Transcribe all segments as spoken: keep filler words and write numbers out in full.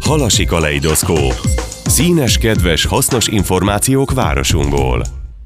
Halasi kaleidoszkóp. Színes, kedves, hasznos információk városunkból.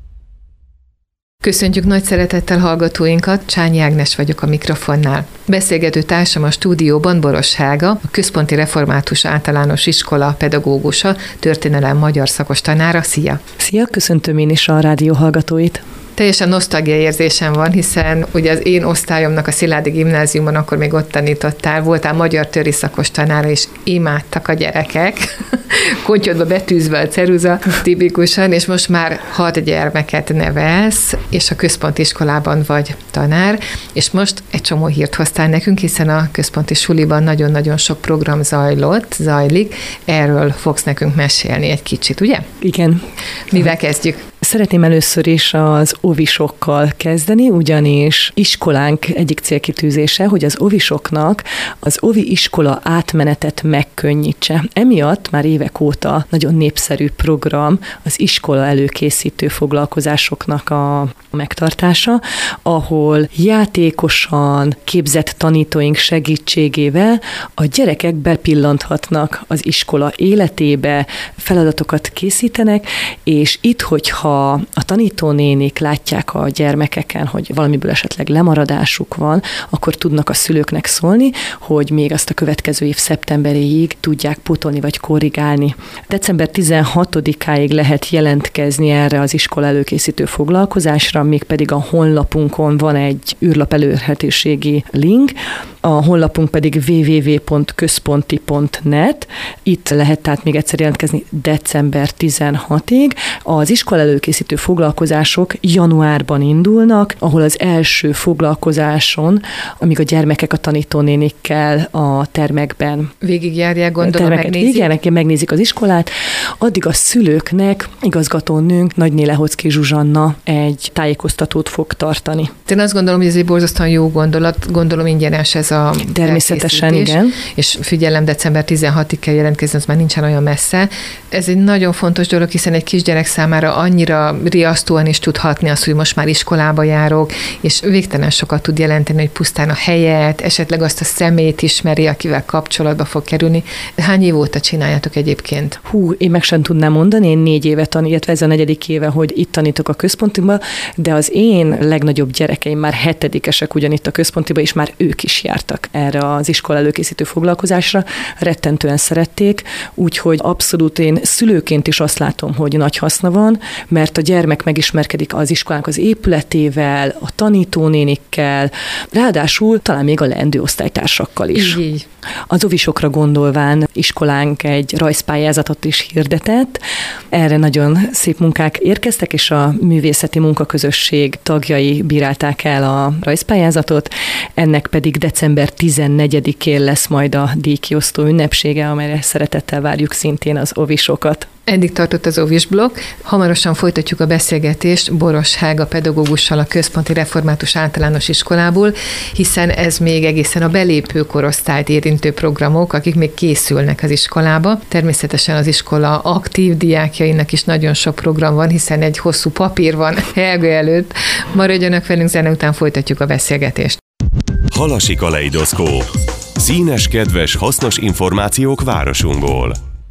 Köszöntjük nagy szeretettel hallgatóinkat, Csányi Ágnes vagyok a mikrofonnál. Beszélgető társam a stúdióban Boros Helga, a Központi Református Általános Iskola pedagógusa, történelem magyar szakos tanára. Szia! Szia, köszöntöm én is a rádió hallgatóit! Teljesen nosztalgia érzésem van, hiszen ugye az én osztályomnak a Szilágyi Gimnáziumban akkor még ott tanítottál, voltál magyar töri szakos tanára, és imádtak a gyerekek, kontyodba betűzve a ceruza tipikusan, és most már hat gyermeket nevelsz, és a központi iskolában vagy tanár, és most egy csomó hírt hoztál nekünk, hiszen a központi suliban nagyon-nagyon sok program zajlott, zajlik, erről fogsz nekünk mesélni egy kicsit, ugye? Igen. Mivel kezdjük? Szeretném először is az ovisokkal kezdeni, ugyanis iskolánk egyik célkitűzése, hogy az ovisoknak az ovi iskola átmenetet megkönnyítse. Emiatt már évek óta nagyon népszerű program az iskola előkészítő foglalkozásoknak a megtartása, ahol játékosan képzett tanítóink segítségével a gyerekek bepillanthatnak az iskola életébe, feladatokat készítenek, és itt, hogyha a tanítónénik látják a gyermekeken, hogy valamiből esetleg lemaradásuk van, akkor tudnak a szülőknek szólni, hogy még azt a következő év szeptemberéig tudják pótolni vagy korrigálni. december tizenhatodikáig lehet jelentkezni erre az iskola előkészítő foglalkozásra, mégpedig a honlapunkon van egy űrlap elérhetőségi link, a honlapunk pedig double-u double-u double-u pont központi pont net. Itt lehet tehát még egyszer jelentkezni december tizenhatodikáig. Az iskola előkészítő foglalkozások januárban indulnak, ahol az első foglalkozáson, amíg a gyermekek a tanítónénikkel a termekben végigjárják, gondolom, megnézik. Végigjárják, megnézik az iskolát, addig a szülőknek igazgatónőnk, Nagyné Lehocki Zsuzsanna egy tájékoztatót fog tartani. Én azt gondolom, hogy ez egy borzasztóan jó gondolat, gondolom ingyenes ez a természetesen, igen. És figyelem, december tizenhatodikáig kell jelentkezni, az már nincsen olyan messze. Ez egy nagyon fontos dolog, hiszen egy kisgyerek számára annyira riasztóan is tudhatni azt, hogy most már iskolába járok, és végtelen sokat tud jelenteni, hogy pusztán a helyet, esetleg azt a szemét ismeri, akivel kapcsolatba fog kerülni. Hány év óta csináljátok egyébként? Hú, én meg sem tudnám mondani, én négy éve tanítok, illetve ez a negyedik éve, hogy itt tanítok a központiba, de az én legnagyobb gyerekeim már hetedikesek ugyanitt a központiba, és már ők is jártak erre az iskola előkészítő foglalkozásra, rettentően szerették, úgyhogy abszolút én szülőként is azt látom, hogy nagy haszna van, mert a gyermek megismerkedik az iskolának az épületével, a tanítónénikkel, ráadásul talán még a leendő osztálytársakkal is. Így. Az ovisokra gondolván iskolánk egy rajzpályázatot is hirdetett. Erre nagyon szép munkák érkeztek, és a művészeti munkaközösség tagjai bírálták el a rajzpályázatot. Ennek pedig december tizennegyedikén lesz majd a díjkiosztó ünnepsége, amelyre szeretettel várjuk szintén az ovisokat. Eddig tartott az ovis blokk. Hamarosan folytatjuk a beszélgetést Boros Helga pedagógussal a Központi Református Általános Iskolából, hiszen ez még egészen a belépő korosztályt érintő programok, akik még készülnek az iskolába. Természetesen az iskola aktív diákjainak is nagyon sok program van, hiszen egy hosszú papír van Helga előtt. Maradjanak velünk, zene után folytatjuk a beszélgetést. Halasi kaleidoszkóp. Színes, kedves, hasznos információk városunkból.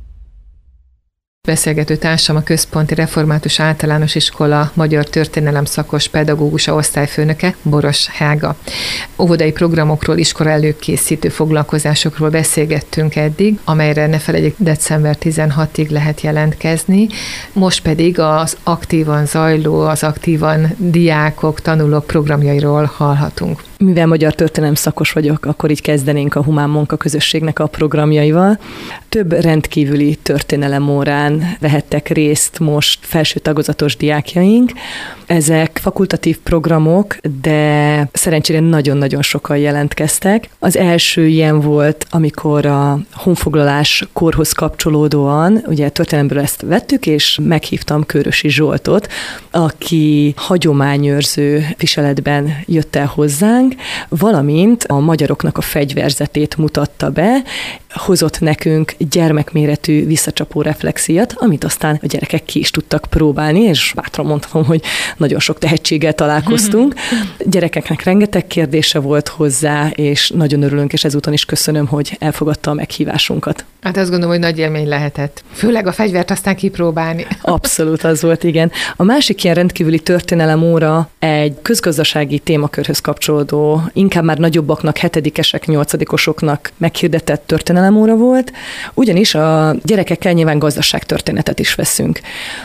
Beszélgető társam a Központi Református Általános Iskola magyar történelem szakos pedagógusa, osztályfőnöke, Boros Helga. Óvodai programokról, iskola előkészítő foglalkozásokról beszélgettünk eddig, amelyre ne felejtjük, december tizenhatodikáig lehet jelentkezni. Most pedig az aktívan zajló, az aktívan diákok, tanulók programjairól hallhatunk. Mivel magyar történelem szakos vagyok, akkor így kezdenénk a Humán Munka Közösségnek a programjaival. Több rendkívüli történelem órán vehettek részt most felső tagozatos diákjaink. Ezek fakultatív programok, de szerencsére nagyon-nagyon sokan jelentkeztek. Az első ilyen volt, amikor a honfoglalás korhoz kapcsolódóan, ugye történelemből ezt vettük, és meghívtam Körösi Zsoltot, aki hagyományőrző viseletben jött el hozzánk, valamint a magyaroknak a fegyverzetét mutatta be, hozott nekünk gyermekméretű visszacsapó reflexiát, amit aztán a gyerekek ki is tudtak próbálni, és bátran mondhatom, hogy nagyon sok tehetséggel találkoztunk. Gyerekeknek rengeteg kérdése volt hozzá, és nagyon örülünk, és ezúton is köszönöm, hogy elfogadta a meghívásunkat. Hát azt gondolom, hogy nagy élmény lehetett. Főleg a fegyvert aztán kipróbálni. Abszolút az volt, igen. A másik ilyen rendkívüli történelem óra egy közgazdasági témakörhöz kapcsolódó, inkább már nagyobbaknak, hetedikesek, nyolcadikosoknak meghirdetett történelem óra volt, ugyanis a gyerekekkel nyilván gazdaságtörténetet is veszünk.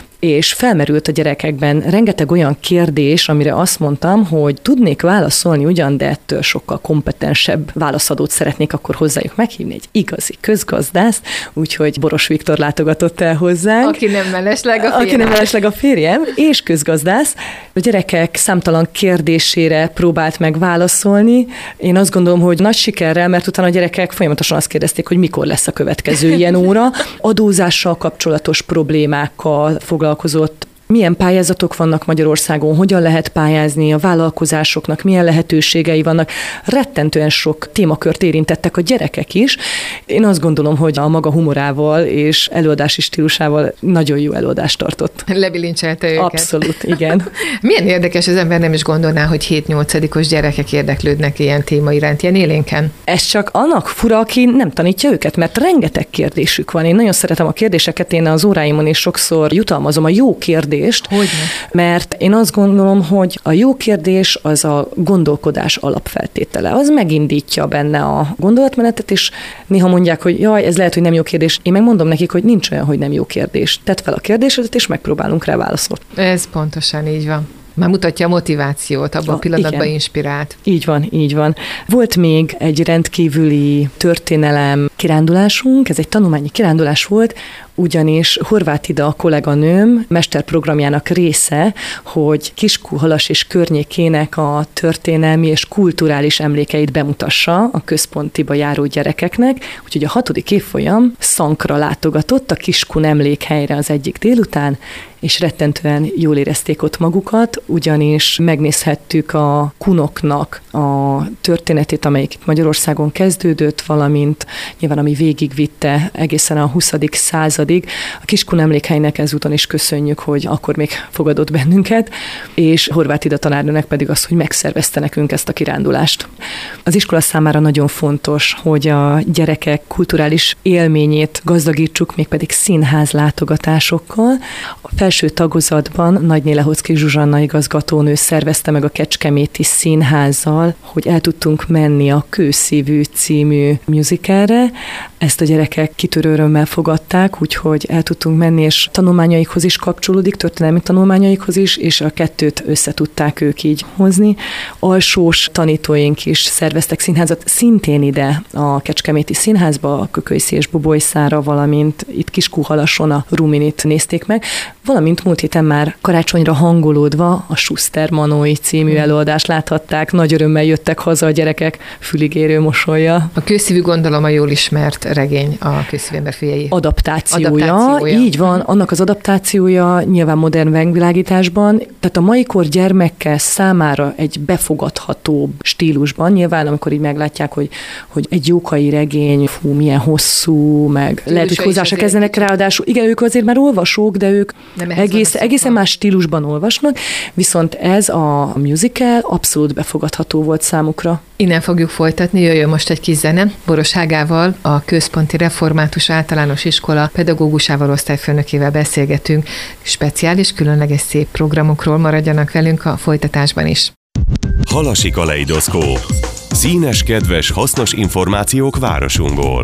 És felmerült a gyerekekben rengeteg olyan kérdés, amire azt mondtam, hogy tudnék válaszolni ugyan, de ettől sokkal kompetensebb válaszadót szeretnék akkor hozzájuk meghívni, egy igazi közgazdászt, úgyhogy Boros Viktor látogatott el hozzánk. Aki nem mellesleg a férjem. Aki nem mellesleg a férjem, és közgazdász. A gyerekek számtalan kérdésére próbált meg válaszolni. Én azt gondolom, hogy nagy sikerrel, mert utána a gyerekek folyamatosan azt kérdezték, hogy mikor lesz a következő ilyen óra. Adózással kapcsolatos problémákkal foglalkozott, milyen pályázatok vannak Magyarországon, hogyan lehet pályázni, a vállalkozásoknak milyen lehetőségei vannak. Rettentően sok témakört érintettek a gyerekek is. Én azt gondolom, hogy a maga humorával és előadási stílusával nagyon jó előadást tartott. Lebilincselte őket. Abszolút, igen. Milyen érdekes, az ember nem is gondolná, hogy hét-nyolcadikos gyerekek érdeklődnek ilyen téma iránt, ilyen élénken. Ez csak annak fura, aki nem tanítja őket, mert rengeteg kérdésük van. Én nagyon szeretem a kérdéseket, én az óráimon is sokszor jutalmazom a jó kérdést, Hogyne. Mert én azt gondolom, hogy a jó kérdés az a gondolkodás alapfeltétele. Az megindítja benne a gondolatmenetet, és néha mondják, hogy jaj, ez lehet, hogy nem jó kérdés. Én megmondom nekik, hogy nincs olyan, hogy nem jó kérdés. Tedd fel a kérdésedet, és megpróbálunk rá válaszolni. Ez pontosan így van. Már mutatja a motivációt, abban a, a pillanatban igen. Inspirált. Így van, így van. Volt még egy rendkívüli történelem kirándulásunk, ez egy tanulmányi kirándulás volt, ugyanis Horváth Ida, a kolléganőm mesterprogramjának része, hogy Kiskunhalas és környékének a történelmi és kulturális emlékeit bemutassa a központiba járó gyerekeknek, úgyhogy a hatodik évfolyam Szankra látogatott a Kiskun emlékhelyre az egyik délután, és rettentően jól érezték ott magukat, ugyanis megnézhettük a kunoknak a történetét, amelyik itt Magyarországon kezdődött, valamint nyilván ami végigvitte egészen a huszadik századig. A Kiskun emlékhelynek ezúton is köszönjük, hogy akkor még fogadott bennünket, és Horváth Ida tanárnőnek pedig az, hogy megszervezte nekünk ezt a kirándulást. Az iskola számára nagyon fontos, hogy a gyerekek kulturális élményét gazdagítsuk, mégpedig színház látogatásokkal. A felső tagozatban Nagyné Lehocki Zsuzsanna igazgatónő szervezte meg a Kecskeméti Színházzal, hogy el tudtunk menni a Kőszívű című musicalre. Ezt a gyerekek kitörő örömmel fogadták, úgyhogy el tudtunk menni, és tanulmányaikhoz is kapcsolódik, történelmi tanulmányaikhoz is, és a kettőt össze tudták ők így hozni. Alsós tanítóink is szerveztek színházat, szintén ide a Kecskeméti Színházba, a Kökölyszi és Bobolyszára, valamint itt Kiskunhalason a Ruminit nézték meg, valamint múlt héten már karácsonyra hangolódva a Schuster Manói című előadást láthatták, nagy örömmel jöttek haza a gyerekek, füligérő mosolya. A Kőszívű gondolom a jól ismert regény, a Kőszívű ember fiai. Adaptációja, adaptációja, így van, annak az adaptációja nyilván modern megvilágításban, tehát a mai kor gyermekkel számára egy befogadhatóbb stílusban, nyilván amikor így meglátják, hogy, hogy egy jókai regény, fú, milyen hosszú, meg Stílusa lehet, hogy hozzá se kezdenek, ráadásul, igen, ők azért már olvasók, de ők egész, egészen más stílusban olvasnak, viszont ez a musical abszolút befogadható volt számukra. Innen fogjuk folytatni, jöjjön most egy kis zene. Boros Ágával, a Központi Református Általános Iskola pedagógusával, osztályfőnökével beszélgetünk. Speciális, különleges szép programokról, maradjanak velünk a folytatásban is. Halasi kaleidoszkóp. Színes, kedves, hasznos információk városunkból.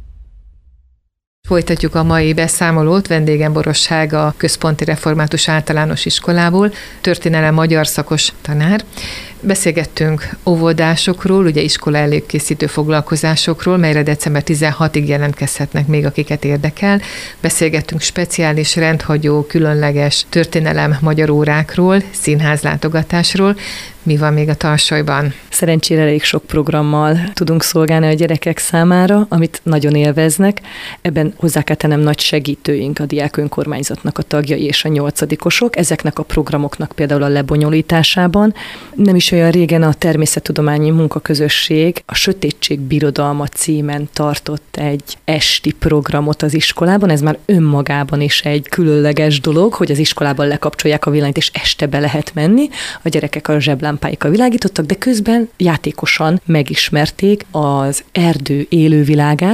Folytatjuk a mai beszámolót. Vendégem Boros Ága, a Központi Református Általános Iskolából, történelem magyar szakos tanár. Beszélgettünk óvodásokról, ugye iskola előkészítő foglalkozásokról, melyre december tizenhatodikáig jelentkezhetnek még, akiket érdekel. Beszélgettünk speciális, rendhagyó, különleges történelem magyar órákról, színházlátogatásról. Mi van még a tarsolyban? Szerencsére elég sok programmal tudunk szolgálni a gyerekek számára, amit nagyon élveznek. Ebben hozzá kell tennem nagy segítőink, a diák önkormányzatnak a tagjai és a nyolcadikosok. Ezeknek a programoknak például a lebonyolításában. Nem is olyan régen a Természettudományi Munkaközösség a Sötétség Birodalma címen tartott egy esti programot az iskolában. Ez már önmagában is egy különleges dolog, hogy az iskolában lekapcsolják a villanyt, és este be lehet menni. A gyerekek a zseblámpáikkal világítottak, de közben játékosan megismerték az erdő élővilágát,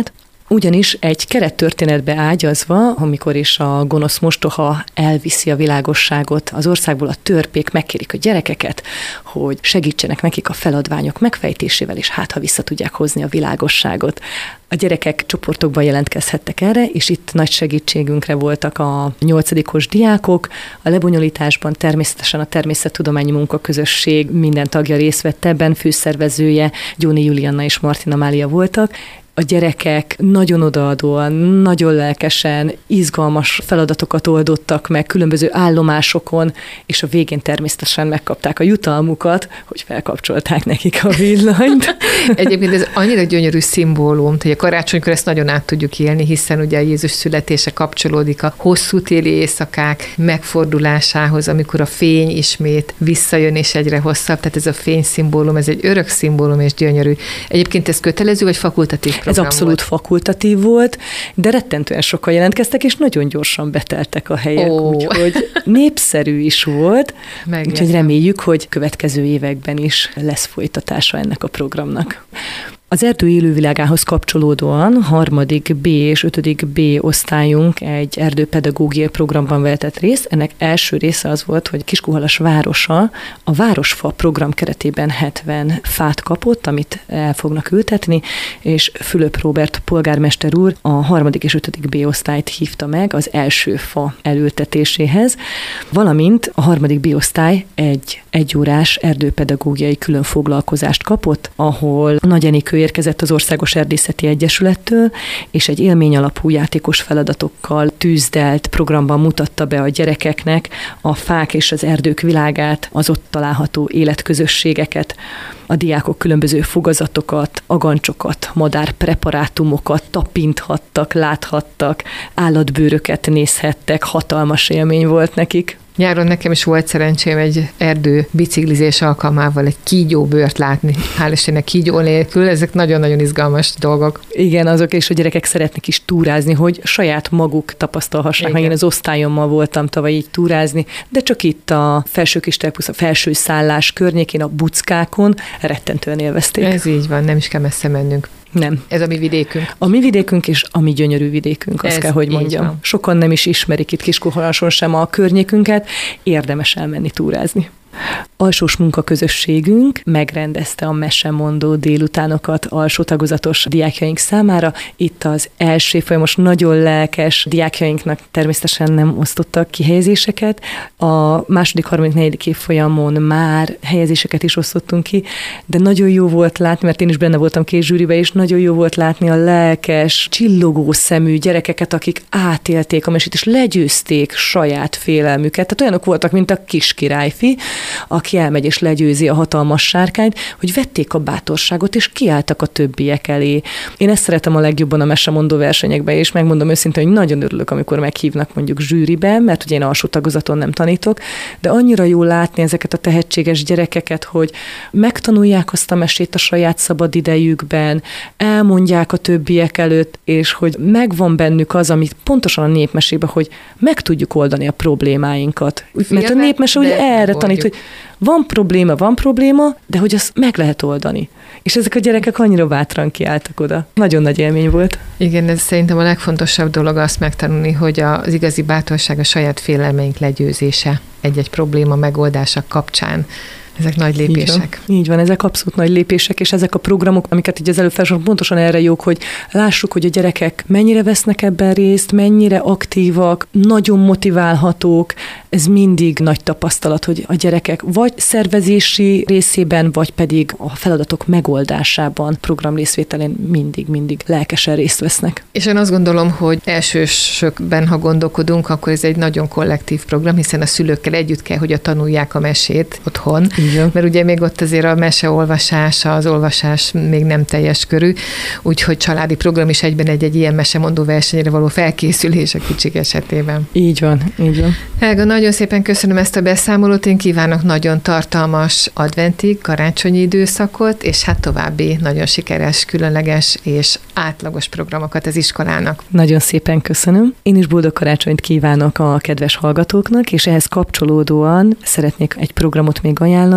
Ugyanis egy kerettörténetbe ágyazva, amikor is a gonosz mostoha elviszi a világosságot az országból, a törpék megkérik a gyerekeket, hogy segítsenek nekik a feladványok megfejtésével, és hát, ha vissza tudják hozni a világosságot. A gyerekek csoportokban jelentkezhettek erre, és itt nagy segítségünkre voltak a nyolcadikos diákok. A lebonyolításban természetesen a természettudományi munkaközösség minden tagja részt vett ebben, főszervezője Gyóni Julianna és Martina Mália voltak. A gyerekek nagyon odaadóan, nagyon lelkesen, izgalmas feladatokat oldottak meg különböző állomásokon, és a végén természetesen megkapták a jutalmukat, hogy felkapcsolták nekik a villanyt. Egyébként ez annyira gyönyörű szimbólum, hogy a karácsonykor ezt nagyon át tudjuk élni, hiszen ugye a Jézus születése kapcsolódik a hosszú téli éjszakák megfordulásához, amikor a fény ismét visszajön és egyre hosszabb, tehát ez a fény szimbólum, ez egy örök szimbólum és gyönyörű. Egyébként ez kötelező vagy fakultatív program? Ez abszolút volt? Fakultatív volt, de rettentően sokan jelentkeztek, és nagyon gyorsan beteltek a helyek, Ó. úgyhogy népszerű is volt, Megértem. úgyhogy reméljük, hogy következő években is lesz folytatása ennek a programnak. Az erdő élővilágához kapcsolódóan harmadik B és ötödik B osztályunk egy erdőpedagógiai programban vehetett részt. Ennek első része az volt, hogy Kiskunhalas városa a Városfa program keretében hetven fát kapott, amit el fognak ültetni, és Fülöp Róbert polgármester úr a harmadik és ötödik B osztályt hívta meg az első fa elültetéséhez, valamint a harmadik B osztály egy egyórás erdőpedagógiai különfoglalkozást kapott, ahol Nagy Enikő érkezett az Országos Erdészeti Egyesülettől, és egy élmény alapú játékos feladatokkal tűzdelt programban mutatta be a gyerekeknek a fák és az erdők világát, az ott található életközösségeket. A diákok különböző fogazatokat, agancsokat, madárpreparátumokat tapinthattak, láthattak, állatbőröket nézhettek, hatalmas élmény volt nekik. Nyáron nekem is volt szerencsém egy erdő biciklizés alkalmával egy kígyóbőrt látni. Hál' Istennek kígyó nélkül, ezek nagyon-nagyon izgalmas dolgok. Igen, azok, és a gyerekek szeretnek is túrázni, hogy saját maguk tapasztalhassák. Meg én az osztályommal voltam tavaly így túrázni, de csak itt a Felső-Kistelpusz, a felső szállás környékén, a buckákon rettentően élvezték. Ez így van, nem is kell messze mennünk. Nem. Ez a mi vidékünk. A mi vidékunk és a mi gyönyörű vidékünk, azt Ez kell, hogy mondjam. Sokan nem is ismerik itt Kiskunhalason sem a környékünket, érdemes elmenni túrázni. Alsós munkaközösségünk megrendezte a mesemondó délutánokat alsó tagozatos diákjaink számára. Itt az első évfolyamos nagyon lelkes diákjainknak természetesen nem osztottak ki helyezéseket. A második, harmadik, negyedik évfolyamon már helyezéseket is osztottunk ki, de nagyon jó volt látni, mert én is benne voltam két zsűribe, és nagyon jó volt látni a lelkes, csillogó szemű gyerekeket, akik átélték a mesét, és legyőzték saját félelmüket. Tehát olyanok voltak, mint a kis királyfi, aki elmegy és legyőzi a hatalmas sárkányt, hogy vették a bátorságot, és kiálltak a többiek elé. Én ezt szeretem a legjobban a mesemondó versenyekben, és megmondom őszintén, hogy nagyon örülök, amikor meghívnak mondjuk zsűribe, mert ugye én alsó tagozaton nem tanítok, de annyira jó látni ezeket a tehetséges gyerekeket, hogy megtanulják azt a mesét a saját szabad idejükben, elmondják a többiek előtt, és hogy megvan bennük az, amit pontosan a népmesében, hogy meg tudjuk oldani a problémáinkat. Mert a népmese ugye erre tanít, hogy van probléma, van probléma, de hogy azt meg lehet oldani. És ezek a gyerekek annyira bátran kiálltak oda. Nagyon nagy élmény volt. Igen, ez szerintem a legfontosabb dolog azt megtanulni, hogy az igazi bátorság a saját félelmeink legyőzése egy-egy probléma megoldása kapcsán. Ezek nagy lépések. Így van. Így van, ezek abszolút nagy lépések, és ezek a programok, amiket így az előbb felsoroltam, pontosan erre jók, hogy lássuk, hogy a gyerekek mennyire vesznek ebben részt, mennyire aktívak, nagyon motiválhatók. Ez mindig nagy tapasztalat, hogy a gyerekek vagy szervezési részében, vagy pedig a feladatok megoldásában, program részvételén mindig-mindig lelkesen részt vesznek. És én azt gondolom, hogy elsősökben, ha gondolkodunk, akkor ez egy nagyon kollektív program, hiszen a szülőkkel együtt kell, hogy a tanulják a mesét otthon. Igen. Mert ugye még ott azért a meseolvasása, az olvasás még nem teljes körű, úgyhogy családi program is egyben egy-egy ilyen mesemondó versenyre való felkészülés a kicsik esetében. Így van, így van. Helga, nagyon szépen köszönöm ezt a beszámolót, én kívánok nagyon tartalmas adventi, karácsonyi időszakot, és hát további nagyon sikeres, különleges és átlagos programokat az iskolának. Nagyon szépen köszönöm. Én is boldog karácsonyt kívánok a kedves hallgatóknak, és ehhez kapcsolódóan szeretnék egy programot még ajánlani,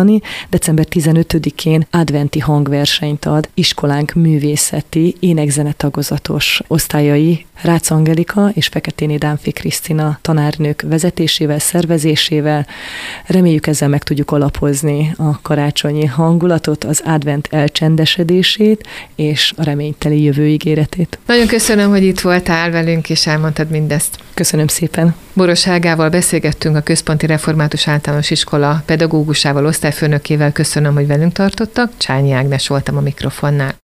tartani. december tizenötödikén adventi hangversenyt ad iskolánk művészeti, énekzene tagozatos osztályai Rácz Angelika és Feketéni Dánfi Krisztina tanárnők vezetésével, szervezésével. Reméljük, ezzel meg tudjuk alapozni a karácsonyi hangulatot, az advent elcsendesedését és a reményteli jövő ígéretét. Nagyon köszönöm, hogy itt voltál velünk, és elmondtad mindezt. Köszönöm szépen. Boros Helgával beszélgettünk, a Központi Református Általános Iskola pedagógusával, osztályfőnökével. Köszönöm, hogy velünk tartottak. Csányi Ágnes voltam a mikrofonnál.